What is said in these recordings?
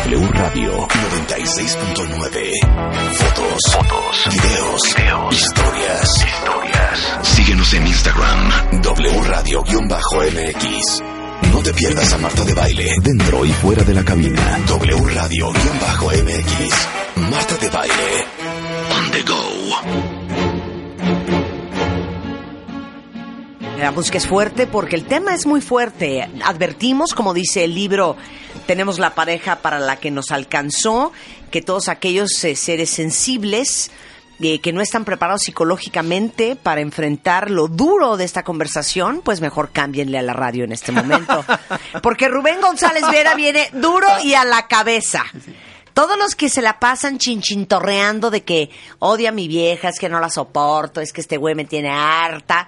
W Radio 96.9. Fotos, videos, historias. Síguenos en Instagram, W Radio-MX. No te pierdas a Marta de Baile, dentro y fuera de la cabina. W Radio-MX. Marta de Baile, on the go. La música es fuerte porque el tema es muy fuerte. Advertimos, como dice el libro, tenemos la pareja para la que nos alcanzó, que todos aquellos seres sensibles que no están preparados psicológicamente para enfrentar lo duro de esta conversación, pues mejor cámbienle a la radio en este momento. Porque Rubén González Vera viene duro y a la cabeza. Todos los que se la pasan chinchintorreando de que odia a mi vieja, es que no la soporto, es que este güey me tiene harta.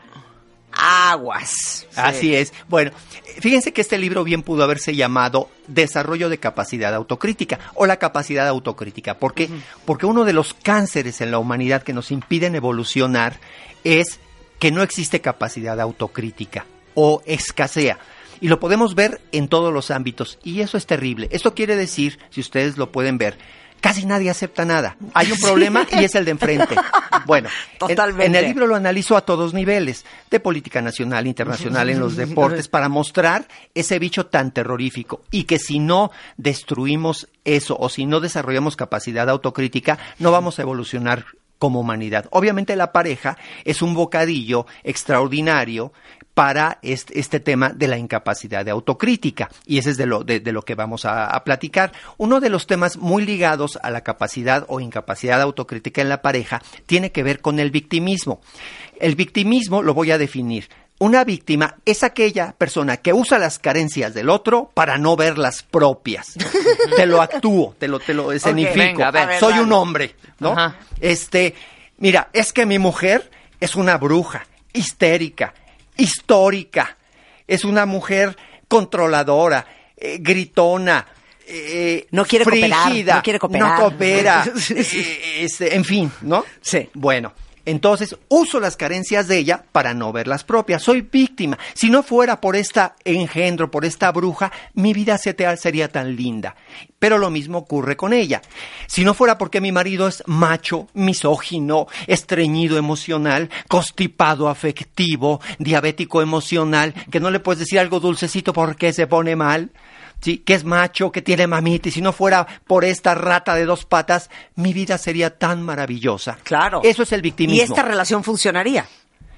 Aguas. Sí. Así es. Bueno, fíjense que este libro bien pudo haberse llamado Desarrollo de Capacidad Autocrítica o la capacidad autocrítica. ¿Por qué? Porque uno de los cánceres en la humanidad que nos impiden evolucionar es que no existe capacidad autocrítica o escasea. Y lo podemos ver en todos los ámbitos. Y eso es terrible. Esto quiere decir, si ustedes lo pueden ver, casi nadie acepta nada. Hay un problema y es el de enfrente. Bueno, totalmente. En el libro lo analizo a todos niveles, de política nacional, internacional, en los deportes, para mostrar ese bicho tan terrorífico. Y que si no destruimos eso o si no desarrollamos capacidad autocrítica, no vamos a evolucionar como humanidad. Obviamente la pareja es un bocadillo extraordinario para este tema de la incapacidad de autocrítica, y ese es de lo que vamos a platicar. Uno de los temas muy ligados a la capacidad o incapacidad autocrítica en la pareja tiene que ver con el victimismo. El victimismo lo voy a definir. Una víctima es aquella persona que usa las carencias del otro para no ver las propias. Te lo actúo, te lo escenifico. Okay, venga, a ver, soy un hombre, ¿no? Ajá. Mira, es que mi mujer es una bruja, histérica, histórica, es una mujer controladora, gritona, no quiere frígida, cooperar, no coopera, en fin, ¿no? Sí. Bueno, entonces uso las carencias de ella para no ver las propias. Soy víctima. Si no fuera por esta engendro, por esta bruja, mi vida sería tan linda. Pero lo mismo ocurre con ella. Si no fuera porque mi marido es macho, misógino, estreñido emocional, constipado afectivo, diabético emocional, que no le puedes decir algo dulcecito porque se pone mal, ¿sí? Que es macho, que tiene mamitis. Si no fuera por esta rata de dos patas, mi vida sería tan maravillosa. Claro. Eso es el victimismo. ¿Y esta relación funcionaría?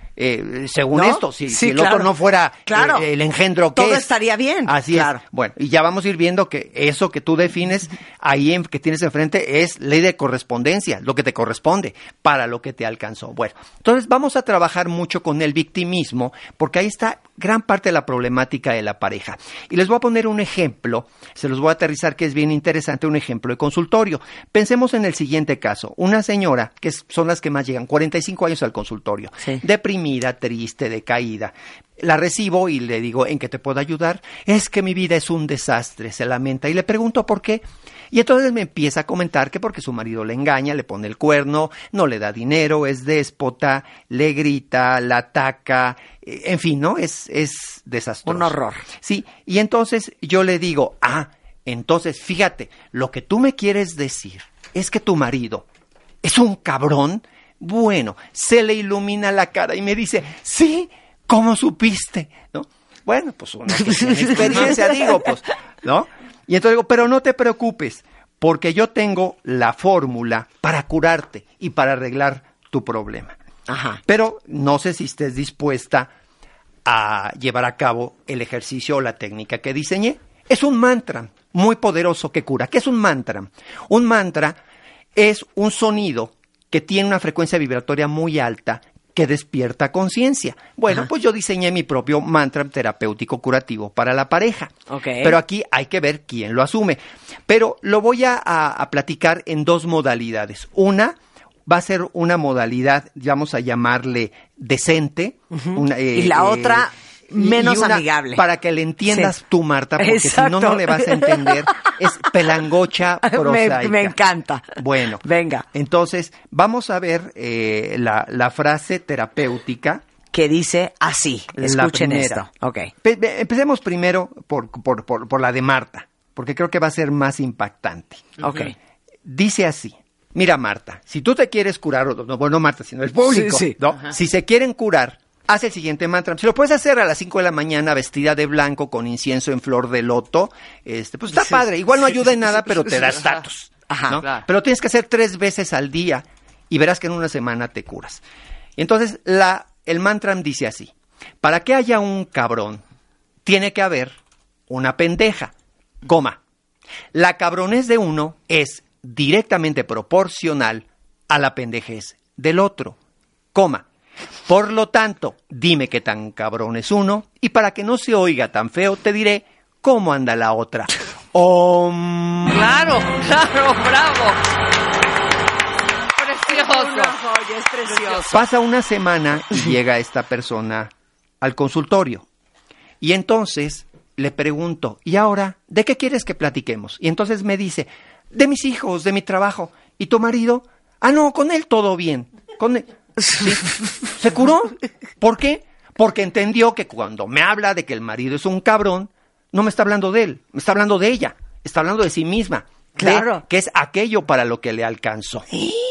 Según ¿no? esto, si el claro. otro no fuera el engendro que todo es. estaría bien. Así es. Bueno, y ya vamos a ir viendo que eso que tú defines ahí que tienes enfrente es ley de correspondencia, lo que te corresponde para lo que te alcanzó. Bueno, entonces vamos a trabajar mucho con el victimismo porque ahí está gran parte de la problemática de la pareja. Y les voy a poner un ejemplo, se los voy a aterrizar que es bien interesante, un ejemplo de consultorio. Pensemos en el siguiente caso, una señora, que son las que más llegan, 45 años al consultorio, sí. Deprimida, triste, decaída. La recibo y le digo, ¿en qué te puedo ayudar? Es que mi vida es un desastre, se lamenta. Y le pregunto por qué. Y entonces me empieza a comentar que porque su marido le engaña, le pone el cuerno, no le da dinero, es déspota, le grita, la ataca, en fin, ¿no? Es desastroso. Un horror. Sí, y entonces yo le digo, entonces fíjate, lo que tú me quieres decir es que tu marido es un cabrón. Bueno, se le ilumina la cara y me dice, sí, ¿cómo supiste? ¿No? Bueno, pues una que tiene experiencia, digo, pues, ¿no? Y entonces digo, pero no te preocupes, porque yo tengo la fórmula para curarte y para arreglar tu problema. Ajá. Pero no sé si estés dispuesta a llevar a cabo el ejercicio o la técnica que diseñé. Es un mantra muy poderoso que cura. ¿Qué es un mantra? Un mantra es un sonido que tiene una frecuencia vibratoria muy alta que despierta conciencia. Bueno, pues yo diseñé mi propio mantra terapéutico curativo para la pareja. Okay. Pero aquí hay que ver quién lo asume. Pero lo voy a platicar en dos modalidades. Una va a ser una modalidad, vamos a llamarle decente. Y la otra menos amigable. Para que le entiendas tú, Marta, porque exacto. Si no le vas a entender. Es pelangocha prosaica. Me encanta. Bueno, venga. Entonces, vamos a ver la frase terapéutica. Que dice así. Escuchen esto. Okay. Empecemos primero por la de Marta, porque creo que va a ser más impactante. Ok. Dice así. Mira, Marta, si tú te quieres curar, no Marta, sino el público, Sí. ¿no? Si se quieren curar, haz el siguiente mantra. Si lo puedes hacer a las 5 de la mañana vestida de blanco con incienso en flor de loto, pues está padre. Igual no ayuda en nada, pero te da estatus. Ajá. ¿no? Claro. Pero tienes que hacer 3 veces al día y verás que en una semana te curas. Entonces, el mantra dice así. Para que haya un cabrón, tiene que haber una pendeja, coma. La cabronez de uno es directamente proporcional a la pendejez del otro, coma. Por lo tanto, dime qué tan cabrón es uno y para que no se oiga tan feo te diré cómo anda la otra. Claro, bravo. Precioso. Es precioso. Pasa una semana y llega esta persona al consultorio. Y entonces le pregunto, ¿y ahora de qué quieres que platiquemos? Y entonces me dice, de mis hijos, de mi trabajo. ¿Y tu marido? Ah, no, con él todo bien. Con él. ¿Sí? ¿Se curó? ¿Por qué? Porque entendió que cuando me habla de que el marido es un cabrón, no me está hablando de él, me está hablando de ella, está hablando de sí misma. Claro. Que es aquello para lo que le alcanzó.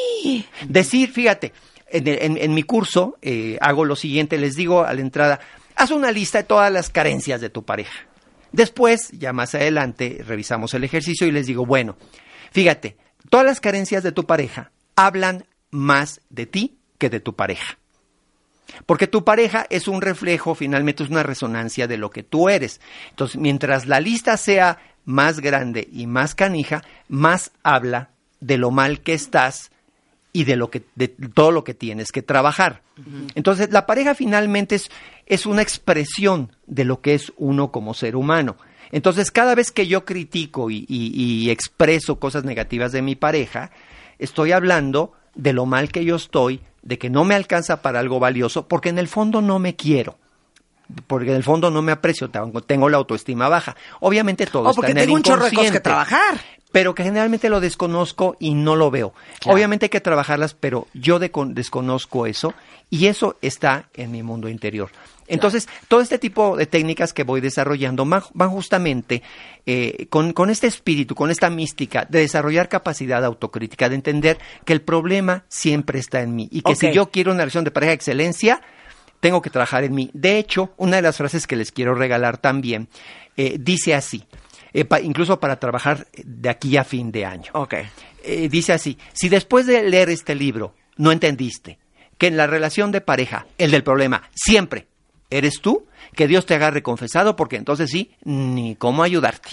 Decir, fíjate, en mi curso hago lo siguiente, les digo a la entrada, haz una lista de todas las carencias de tu pareja. Después, ya más adelante, revisamos el ejercicio y les digo, bueno, fíjate, todas las carencias de tu pareja hablan más de ti que de tu pareja. Porque tu pareja es un reflejo, finalmente es una resonancia de lo que tú eres. Entonces, mientras la lista sea más grande y más canija, más habla de lo mal que estás y de todo lo que tienes que trabajar. Entonces, la pareja finalmente es una expresión de lo que es uno como ser humano. Entonces, cada vez que yo critico y expreso cosas negativas de mi pareja, estoy hablando de lo mal que yo estoy, de que no me alcanza para algo valioso, porque en el fondo no me quiero. Porque en el fondo no me aprecio, tengo la autoestima baja. Obviamente todo está en el inconsciente. Porque tengo un chorro de cosas que trabajar. Pero que generalmente lo desconozco y no lo veo. Claro. Obviamente hay que trabajarlas, pero yo desconozco eso y eso está en mi mundo interior. Entonces, todo este tipo de técnicas que voy desarrollando van justamente con este espíritu, con esta mística de desarrollar capacidad autocrítica, de entender que el problema siempre está en mí y que si yo quiero una relación de pareja de excelencia, tengo que trabajar en mí. De hecho, una de las frases que les quiero regalar también dice así, incluso para trabajar de aquí a fin de año. Dice así, si después de leer este libro no entendiste que en la relación de pareja, el del problema siempre eres tú, que Dios te agarre confesado, porque entonces sí, ni cómo ayudarte.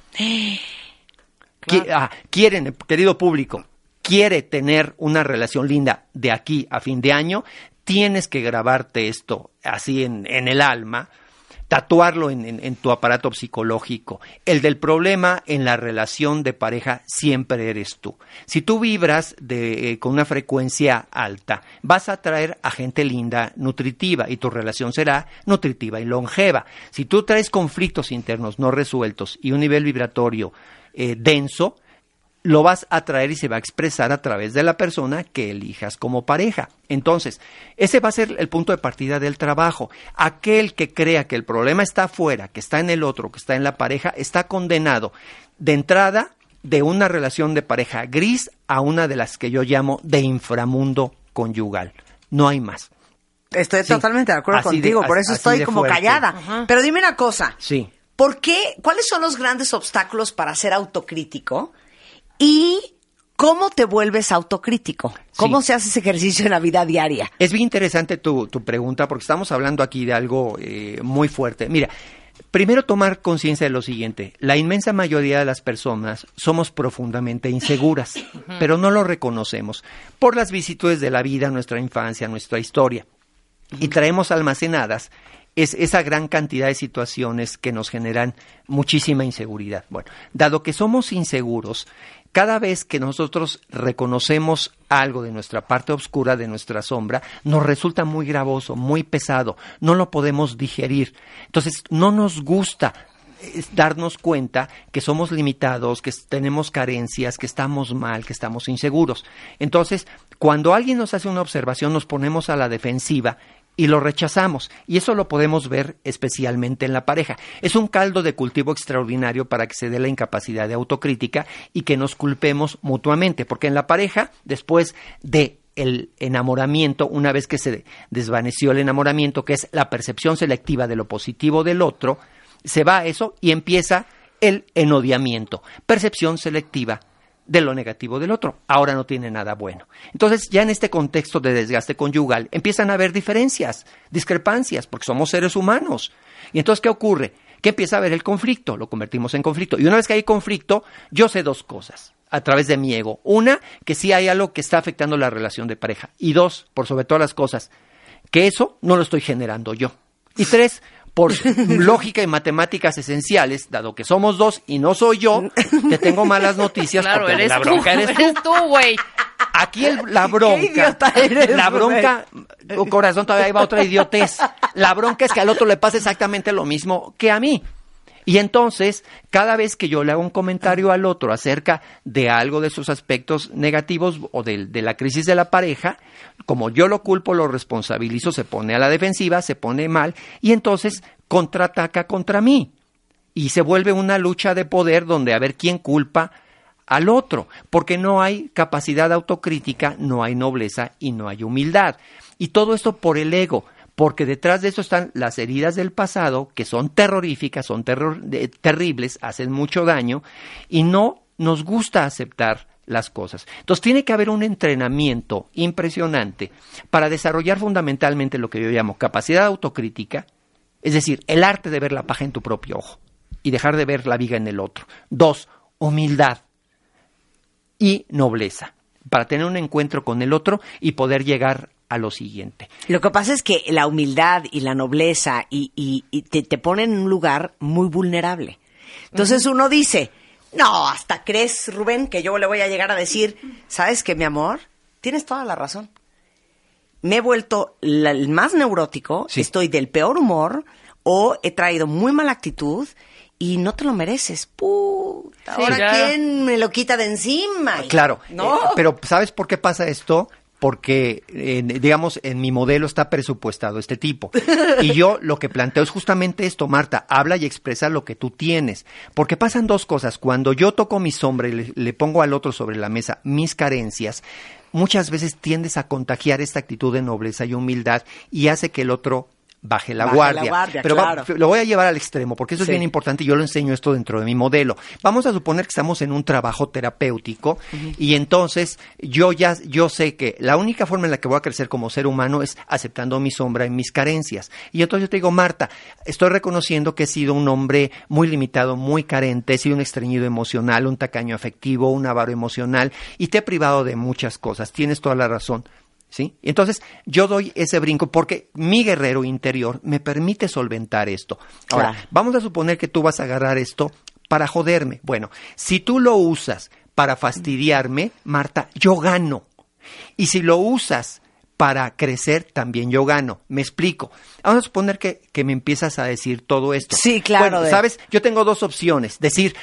Claro. Quieren, querido público, quiere tener una relación linda de aquí a fin de año, tienes que grabarte esto así en el alma, tatuarlo en tu aparato psicológico. El del problema en la relación de pareja siempre eres tú. Si tú vibras con una frecuencia alta, vas a atraer a gente linda, nutritiva, y tu relación será nutritiva y longeva. Si tú traes conflictos internos no resueltos y un nivel vibratorio denso, lo vas a traer y se va a expresar a través de la persona que elijas como pareja. Entonces, ese va a ser el punto de partida del trabajo. Aquel que crea que el problema está afuera, que está en el otro, que está en la pareja, está condenado de entrada de una relación de pareja gris a una de las que yo llamo de inframundo conyugal. No hay más. Estoy totalmente de acuerdo contigo, por eso estoy como fuerte. callada. Ajá. Pero dime una cosa. Sí. ¿Por qué? ¿Cuáles son los grandes obstáculos para ser autocrítico? ¿Y cómo te vuelves autocrítico? ¿Cómo se hace ese ejercicio en la vida diaria? Es bien interesante tu pregunta porque estamos hablando aquí de algo muy fuerte. Mira, primero tomar conciencia de lo siguiente. La inmensa mayoría de las personas somos profundamente inseguras, pero no lo reconocemos por las vicisitudes de la vida, nuestra infancia, nuestra historia. Y traemos almacenadas esa gran cantidad de situaciones que nos generan muchísima inseguridad. Bueno, dado que somos inseguros, cada vez que nosotros reconocemos algo de nuestra parte oscura, de nuestra sombra, nos resulta muy gravoso, muy pesado, no lo podemos digerir. Entonces, no nos gusta darnos cuenta que somos limitados, que tenemos carencias, que estamos mal, que estamos inseguros. Entonces, cuando alguien nos hace una observación, nos ponemos a la defensiva y lo rechazamos. Y eso lo podemos ver especialmente en la pareja. Es un caldo de cultivo extraordinario para que se dé la incapacidad de autocrítica y que nos culpemos mutuamente. Porque en la pareja, después de el enamoramiento, una vez que se desvaneció el enamoramiento, que es la percepción selectiva de lo positivo del otro, se va a eso y empieza el enodiamiento, percepción selectiva de lo negativo del otro. Ahora no tiene nada bueno. Entonces, ya en este contexto de desgaste conyugal, empiezan a haber diferencias, discrepancias, porque somos seres humanos. Y entonces, ¿qué ocurre? Que empieza a haber el conflicto, lo convertimos en conflicto. Y una vez que hay conflicto, yo sé dos cosas a través de mi ego. Una, que sí hay algo que está afectando la relación de pareja. Y dos, por sobre todas las cosas, que eso no lo estoy generando yo. Y tres, por lógica y matemáticas esenciales, dado que somos dos y no soy yo, te tengo malas noticias, Claro, porque eres la tú, bronca eres tú. eres tú, güey. Aquí la bronca, Qué idiota eres, la bronca, corazón, todavía va otra idiotez. La bronca es que al otro le pasa exactamente lo mismo que a mí. Y entonces, cada vez que yo le hago un comentario al otro acerca de algo de sus aspectos negativos o de la crisis de la pareja, como yo lo culpo, lo responsabilizo, se pone a la defensiva, se pone mal y entonces contraataca contra mí. Y se vuelve una lucha de poder donde a ver quién culpa al otro, porque no hay capacidad autocrítica, no hay nobleza y no hay humildad. Y todo esto por el ego. Porque detrás de eso están las heridas del pasado, que son terroríficas, son terribles, hacen mucho daño, y no nos gusta aceptar las cosas. Entonces tiene que haber un entrenamiento impresionante para desarrollar fundamentalmente lo que yo llamo capacidad autocrítica, es decir, el arte de ver la paja en tu propio ojo y dejar de ver la viga en el otro. 2, humildad y nobleza, para tener un encuentro con el otro y poder llegar a lo siguiente. Lo que pasa es que la humildad y la nobleza y te ponen en un lugar muy vulnerable. Entonces uno dice, no, hasta crees, Rubén, que yo le voy a llegar a decir, ¿sabes qué, mi amor? Tienes toda la razón. Me he vuelto el más neurótico, sí, estoy del peor humor o he traído muy mala actitud y no te lo mereces. Puta, Sí, ahora claro. ¿quién me lo quita de encima? Claro, ¿No? pero ¿sabes por qué pasa esto? Porque, digamos, en mi modelo está presupuestado este tipo. Y yo lo que planteo es justamente esto, Marta, habla y expresa lo que tú tienes. Porque pasan dos cosas. Cuando yo toco mi sombra y le pongo al otro sobre la mesa mis carencias, muchas veces tiendes a contagiar esta actitud de nobleza y humildad y hace que el otro baje la guardia. Pero claro. lo voy a llevar al extremo, porque eso es Sí. bien importante y yo lo enseño esto dentro de mi modelo. Vamos a suponer que estamos en un trabajo terapéutico y entonces yo sé que la única forma en la que voy a crecer como ser humano es aceptando mi sombra y mis carencias. Y entonces yo te digo, Marta, estoy reconociendo que he sido un hombre muy limitado, muy carente, he sido un estreñido emocional, un tacaño afectivo, un avaro emocional y te he privado de muchas cosas. Tienes toda la razón. ¿Sí? Entonces, yo doy ese brinco porque mi guerrero interior me permite solventar esto. Ahora, Claro. vamos a suponer que tú vas a agarrar esto para joderme. Bueno, si tú lo usas para fastidiarme, Marta, yo gano. Y si lo usas para crecer, también yo gano. Me explico. Vamos a suponer que me empiezas a decir todo esto. Sí, claro. Bueno, ¿sabes? Yo tengo dos opciones. Decir,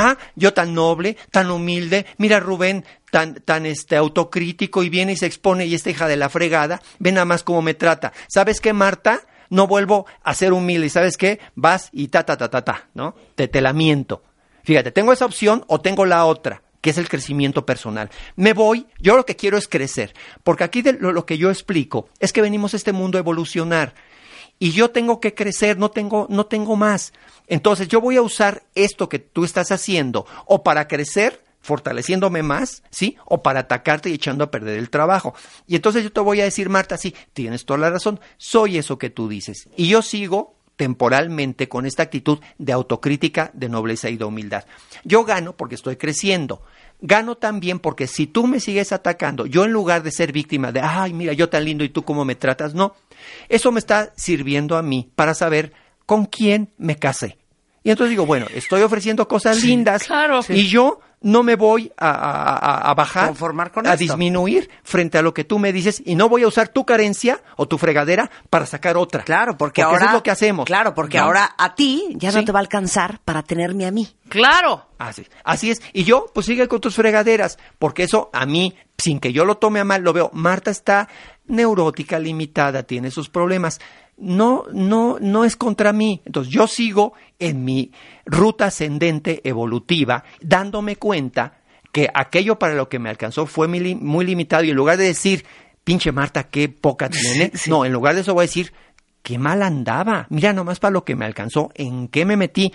yo tan noble, tan humilde, mira Rubén, tan autocrítico y viene y se expone y esta hija de la fregada, ve nada más cómo me trata. ¿Sabes qué, Marta? No vuelvo a ser humilde. ¿Y sabes qué? Vas y ¿no? Te la miento. Fíjate, tengo esa opción o tengo la otra, que es el crecimiento personal. Me voy, yo lo que quiero es crecer, porque aquí lo que yo explico es que venimos a este mundo a evolucionar y yo tengo que crecer, no tengo más. Entonces yo voy a usar esto que tú estás haciendo o para crecer, fortaleciéndome más, ¿sí? O para atacarte y echando a perder el trabajo. Y entonces yo te voy a decir, Marta, sí, tienes toda la razón, soy eso que tú dices. Y yo sigo temporalmente con esta actitud de autocrítica, de nobleza y de humildad. Yo gano porque estoy creciendo. Gano también porque si tú me sigues atacando, yo en lugar de ser víctima de, ay, mira, yo tan lindo y tú cómo me tratas, no. Eso me está sirviendo a mí para saber con quién me casé. Y entonces digo, bueno, estoy ofreciendo cosas lindas claro. y yo no me voy a bajar, conformar con a esto. disminuir frente a lo que tú me dices y no voy a usar tu carencia o tu fregadera para sacar otra. Claro, porque ahora eso es lo que hacemos. Claro, porque ¿no? ahora a ti ya no Sí. te va a alcanzar para tenerme a mí. Claro. Así es. Y yo, pues sigue con tus fregaderas, porque eso a mí, sin que yo lo tome a mal, lo veo. Marta está neurótica, limitada, tiene sus problemas. No es contra mí. Entonces yo sigo en mi ruta ascendente evolutiva, dándome cuenta que aquello para lo que me alcanzó fue muy limitado, y en lugar de decir, pinche Marta, qué poca tiene, Sí. no, en lugar de eso voy a decir, qué mal andaba. Mira nomás para lo que me alcanzó, en qué me metí.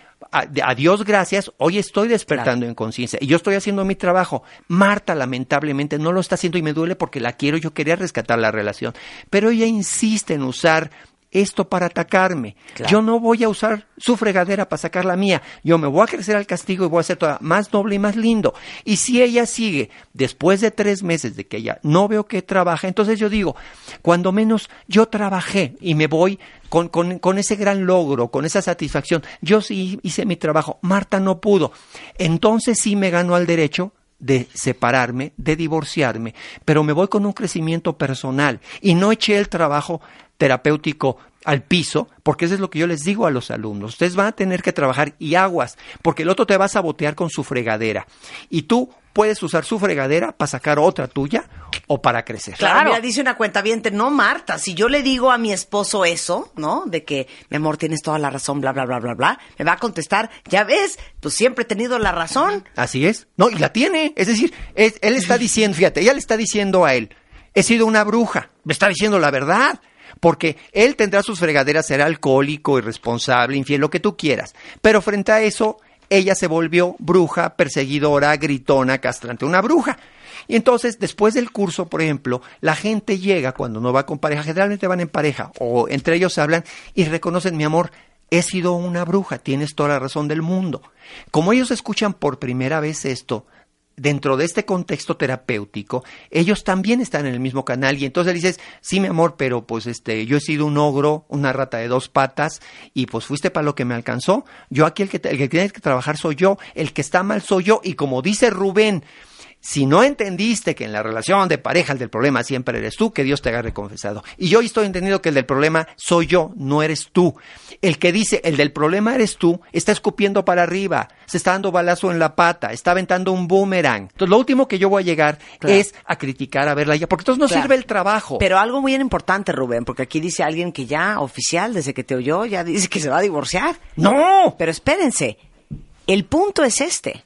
A Dios gracias, hoy estoy despertando en conciencia y yo estoy haciendo mi trabajo. Marta lamentablemente no lo está haciendo y me duele porque la quiero, yo quería rescatar la relación, pero ella insiste en usar esto para atacarme. Claro. Yo no voy a usar su fregadera para sacar la mía, yo me voy a crecer al castigo y voy a ser toda más noble y más lindo. Y si ella sigue, después de 3 meses de que ella no veo que trabaja, entonces yo digo, cuando menos yo trabajé y me voy con ese gran logro, con esa satisfacción. Yo sí hice mi trabajo, Marta no pudo. Entonces sí me ganó al derecho de separarme, de divorciarme, pero me voy con un crecimiento personal y no eché el trabajo terapéutico al piso, porque eso es lo que yo les digo a los alumnos. Ustedes van a tener que trabajar y aguas, porque el otro te va a sabotear con su fregadera. Y tú puedes usar su fregadera para sacar otra tuya o para crecer. Claro, mira, dice una cuentaviente, no, Marta, si yo le digo a mi esposo eso, ¿no? De que, mi amor, tienes toda la razón, bla, bla, bla, bla, bla, me va a contestar, ya ves, tú siempre he tenido la razón. Así es. No, y la tiene. Es decir, él está diciendo, fíjate, ella le está diciendo a él, he sido una bruja, me está diciendo la verdad. Porque él tendrá sus fregaderas, será alcohólico, irresponsable, infiel, lo que tú quieras. Pero frente a eso, ella se volvió bruja, perseguidora, gritona, castrante, una bruja. Y entonces, después del curso, por ejemplo, la gente llega cuando no va con pareja, generalmente van en pareja, o entre ellos hablan y reconocen, mi amor, he sido una bruja, tienes toda la razón del mundo. Como ellos escuchan por primera vez esto, dentro de este contexto terapéutico, ellos también están en el mismo canal y entonces le dices, sí, mi amor, pero pues yo he sido un ogro, una rata de 2 patas y pues fuiste para lo que me alcanzó. Yo aquí el que tiene que trabajar soy yo, el que está mal soy yo y como dice Rubén, si no entendiste que en la relación de pareja el del problema siempre eres tú, que Dios te haga confesado. Y yo estoy entendiendo que el del problema soy yo, no eres tú. El que dice el del problema eres tú, está escupiendo para arriba, se está dando balazo en la pata, está aventando un boomerang. Entonces lo último que yo voy a llegar es a criticar, a verla ya, porque entonces no sirve el trabajo. Pero algo muy importante, Rubén, porque aquí dice alguien que ya oficial, desde que te oyó, ya dice que se va a divorciar. ¡No! Pero espérense, el punto es este.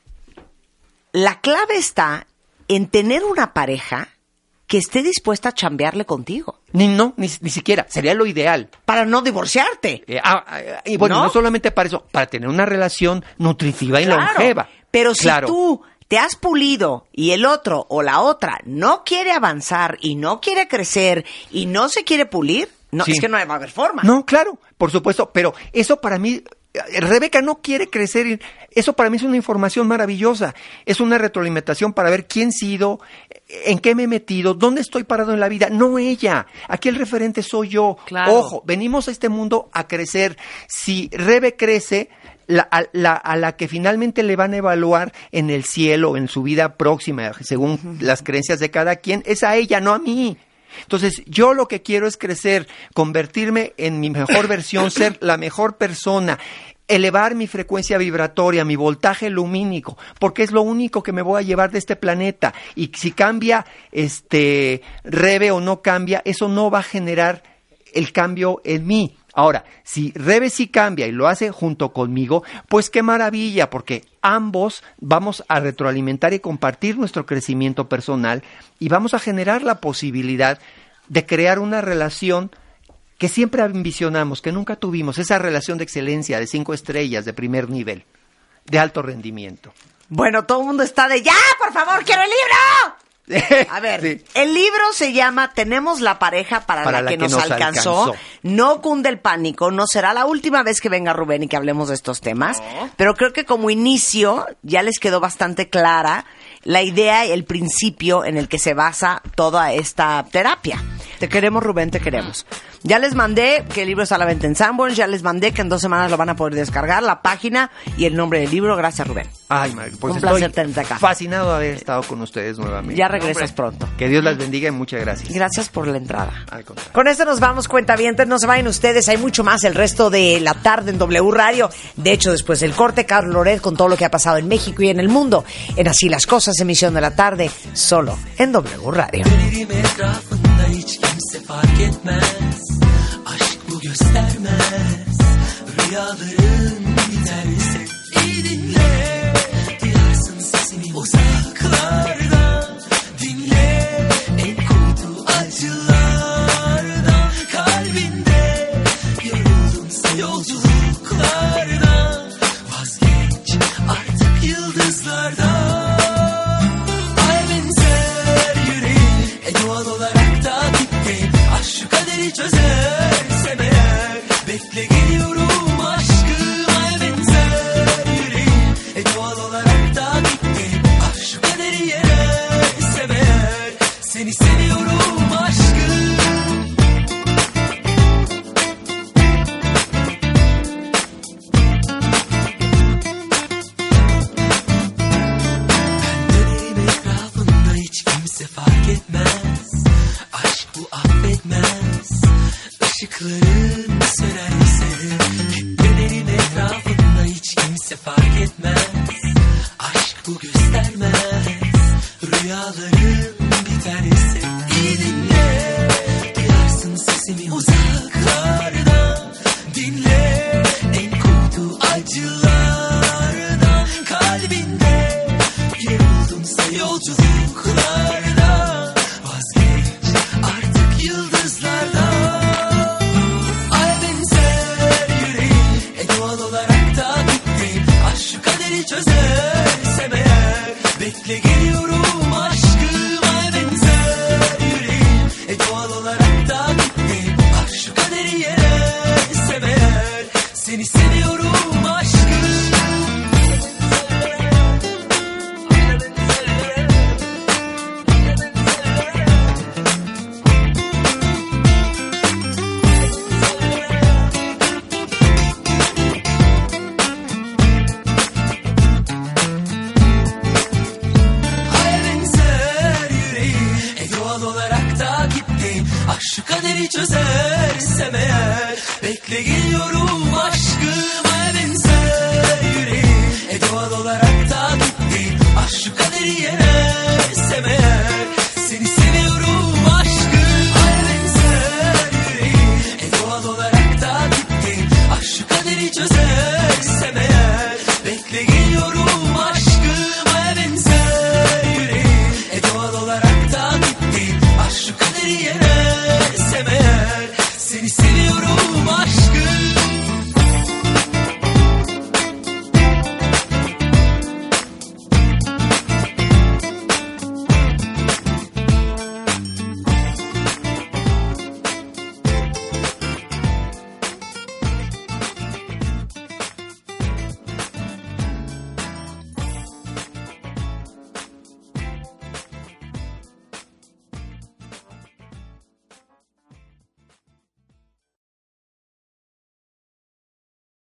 La clave está en tener una pareja que esté dispuesta a chambearle contigo. Ni siquiera, sería lo ideal. Para no divorciarte. Y bueno, no solamente para eso, para tener una relación nutritiva y longeva. Pero si tú te has pulido y el otro o la otra no quiere avanzar y no quiere crecer y no se quiere pulir, no, es que no va a haber forma. No, claro, por supuesto, pero eso para mí, Rebeca no quiere crecer, eso para mí es una información maravillosa, es una retroalimentación para ver quién he sido, en qué me he metido, dónde estoy parado en la vida, no ella, aquí el referente soy yo. Claro. Ojo, venimos a este mundo a crecer, si Rebe crece, a la que finalmente le van a evaluar en el cielo, en su vida próxima, según las creencias de cada quien, es a ella, no a mí. Entonces, yo lo que quiero es crecer, convertirme en mi mejor versión, ser la mejor persona, elevar mi frecuencia vibratoria, mi voltaje lumínico, porque es lo único que me voy a llevar de este planeta. Y si cambia Rebe o no cambia, eso no va a generar el cambio en mí. Ahora, si Rebe sí cambia y lo hace junto conmigo, pues qué maravilla, porque ambos vamos a retroalimentar y compartir nuestro crecimiento personal y vamos a generar la posibilidad de crear una relación que siempre ambicionamos, que nunca tuvimos, esa relación de excelencia, de 5 estrellas, de primer nivel, de alto rendimiento. Bueno, todo el mundo está de ¡ya, por favor, quiero el libro! A ver, el libro se llama Tenemos la pareja para la que nos alcanzó. No cunde el pánico, no será la última vez que venga Rubén y que hablemos de estos temas, pero creo que como inicio ya les quedó bastante clara la idea y el principio en el que se basa toda esta terapia. Te queremos, Rubén, te queremos. Ya les mandé que el libro está a la venta en Sanborns, ya les mandé que en 2 semanas lo van a poder descargar, la página y el nombre del libro. Gracias, Rubén. Ay, Mari, pues Un placer estoy tenerte acá. fascinado de haber estado con ustedes nuevamente. Ya regresas pronto. Que Dios las bendiga y muchas gracias. Gracias por la entrada. Al contrario. Con esto nos vamos, cuentavientes, no se vayan ustedes, hay mucho más el resto de la tarde en W Radio. De hecho, después del corte, Carlos Loret con todo lo que ha pasado en México y en el mundo. En Así las Cosas, emisión de la tarde, solo en W Radio. Hiç kimse fark etmez, aşk bu göstermez, rüyaların biterse iyi dinle, duyarsın sesini uzaklardan, dinle en kuytu acılardan, kalbinde yoruldunsa yolculuklardan, vazgeç artık yıldızlardan. Çözersem eğer bekle geliyorum aşkım ay benzer yüreğim doğal olarak da bitti şu kaderi yenersem eğer seni seviyorum aşkım. Ben dönerim etrafında hiç kimse fark etmez, aşk bu affetmez. Işıkların sönerse hep dönerim etrafında hiç kimse fark etmez, aşk bu göstermez, rüyaların biterse iyi dinle, duyarsın sesimi uzaklardan, dinle en kuytu acılardan, kalbinde yoruldunsa yolculuklardan, vazgeç artık yıldızlardan. Çözersem eğer bekle geliyorum aşkım ay benzer yüreğim doğal olarak da bitti şu kaderi yenersem eğer seni seviyorum aşkım. Şu kaderi çözersem eğer bekle geliyorum aşkım.